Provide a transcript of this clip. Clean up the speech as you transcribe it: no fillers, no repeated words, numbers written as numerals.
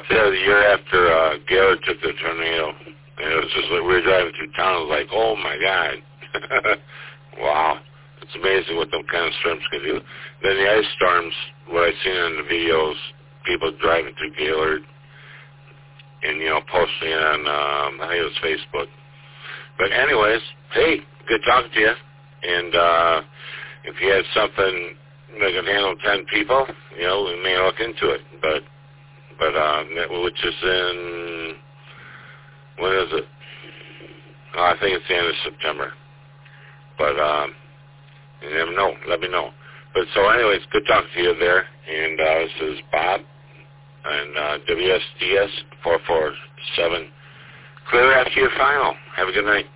up there the year after Gaylord took the tornado. And it was just like we were driving through town. It was like, oh, my God. Wow. It's amazing what them kind of storms can do. Then the ice storms, what I've seen in the videos, people driving through Gaylord and, posting it on, I think it was Facebook. But anyways, hey, good talking to you. And if you had something that can handle 10 people, we may look into it. But which is in, when is it? Oh, I think it's the end of September. But you never know. Let me know. But so anyways, good talking to you there. And this is Bob and WSDS 447. Clear after your final. Have a good night.